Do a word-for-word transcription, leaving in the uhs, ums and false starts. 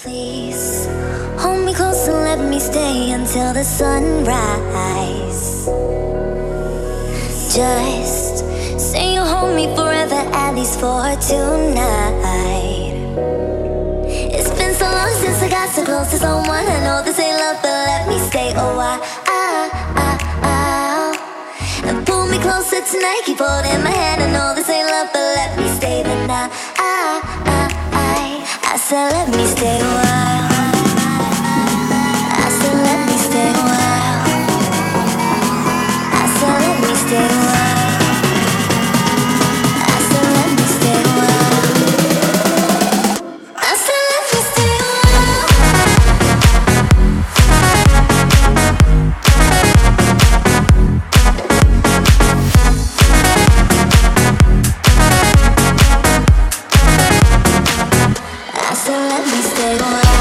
Please hold me close and let me stay until the sunrise. Just say you'll hold me forever, at least for tonight. It's been so long since I got so close to someone. I know this ain't love, but let me stay a while. And pull me closer tonight, keep holding my hand. I know this ain't love, but let me stay the night. I said let me stay a while. I said let me stay a while. I said let me stay a while. I said let me stay a while. I said let me stay a I said let me stay a while.